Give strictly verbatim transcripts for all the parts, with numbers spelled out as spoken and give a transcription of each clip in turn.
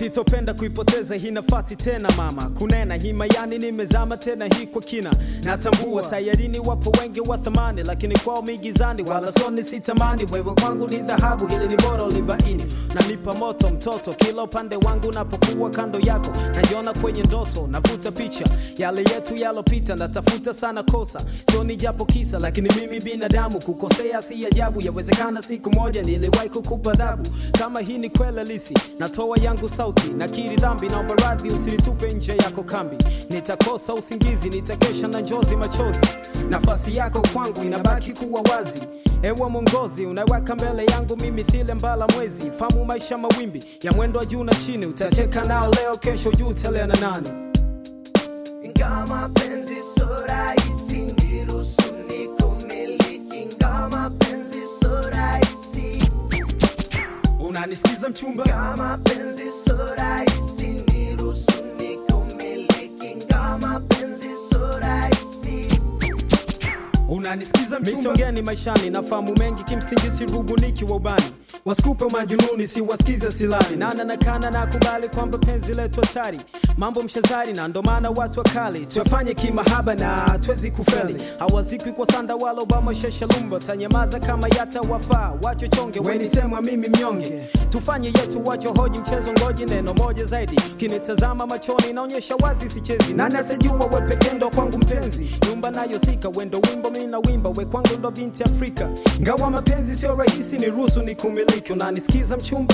sitopenda kuipoteza hii nafasi tena mama. Kunena hii mayani nimezama tena hii kwa kina. Natambua sayarini wapo wengi wa thamani, lakini kwao migizani wala soni sitamani. Wewe kwangu ni dhahabu, hili ni bora ulibaini. Nanipa moto mtoto kila upande wangu napokuwa kando yako. Najiona kwenye ndoto, navuta picha yale yetu yalopita. Natafuta sana kosa, sio ni japo kisa, lakini mimi binadamu kukosea si ajabu. Yawezekana siku moja niliwahi kukupa adhabu. Kama hii ni kweli lisi, natoa yangu sauti, nakiri dhambi, naomba radhi usinitupe nje yako kambi. Nitakosa usingizi, nitakesha na njozi machozi. Nafasi yako kwangu inabaki kuwa wazi. Ewa mwongozi, unaweka mbele yangu mimi thile mbala mwezi. Famu maisha mawimbi ya mwendo wa juu na chini. Utacheka nao leo, kesho juu telea na nani. Ingawa mapenzi so rahisi, niruhusu nikumiliki. Ingawa mapenzi so rahisi, unanisikiza mchumba? Ingawa mapenzi so rahisi, niruhusu nikumiliki. Ingawa mapenzi so rahisi, unanisikiza mchumba? Misongeni maishani, nafahamu mengi kimsingi sirubuniki wa ubani. Wasikupe majununi, si wasikize silani. Nana nakana na kubali kwamba penzi letu hatari. Mambo mshazari na ndo maana watu wakali. Tuwafanye kimahaba na tuwezi kufeli. Hawazikwi kwa sanda wala Obama shesha lumba. Tanyamaza kama yata wafaa, wacho chonge weni semwa mimi mnyonge. Tufanye yetu wacho hoji mchezo ngoji neno moja zaidi. Kinitazama machoni naonyesha wazi sichezi. Nani asijua we pekendo kwangu mpenzi. Nyumba nayo sika, wendo wimbo mimi na wimba. We kwangu ndo binti Afrika. Ngawa mapenzi sio rahisi, ni ruhusu nikumiliki. Unanisikiza mchumba?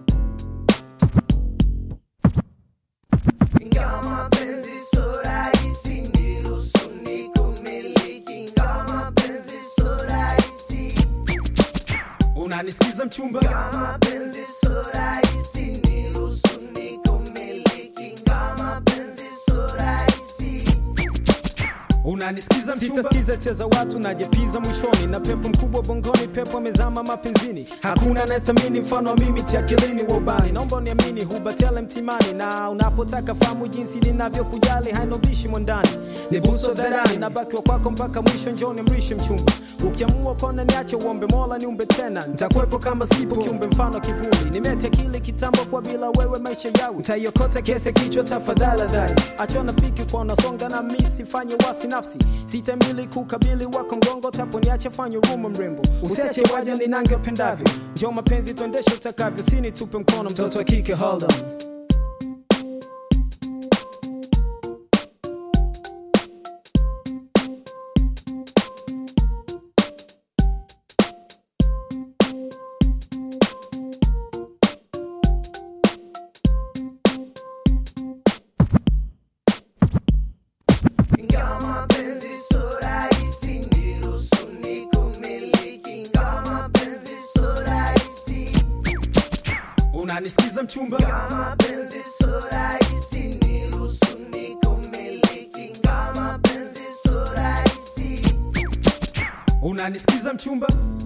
ingawa mapenzi so rahisi, niruhusu nikumiliki. Ingawa mapenzi so rahisi, unanisikiza mchumba? Ingawa mapenzi so rahisi, niruhusu nikumiliki. Ingawa mapenzi so rahisi, unanisikiza mchumba? Sitasikiza hisia za watu najepiza mwishoni. Na pepo mkubwa bongoni, pepo mezama mapenzini. Hakuna anayethamini mfano wa mimi tiakilini wa ubani. Naomba uniamini hubatele mtimani. Na unapotaka fahamu jinsi ninavyokujali, hainobishi mwandani. Ni buso dharani, nabaki wa kwako mpaka mwisho, njoni mrishi mchumba. Ukiamua kona niache uombe Mola niumbe tena. Nitakuwepo kama sipo kiumbe mfano kivuli. Nimetia kile kitambo kwa bila wewe maisha yao. Utaiokota kese kichwa tafadhali dhai. Achona fiki kwa unasonga na misi, fanye wasi nafsi. Sitamili kukabili wako ngongo, tapo niache fanye rumo mrembo. Usiache waja ni nange upendavyo. Njoo mapenzi tuendeshe utakavyo, sini tupe mkono mtoto wa kike hold on. ingawa mapenzi so rahisi, niruhusu nikumiliki. Ingawa mapenzi so rahisi, unanisikiza mchumba? Ingawa mapenzi so rahisi, niruhusu nikumiliki. Ingawa mapenzi so rahisi, unanisikiza mchumba?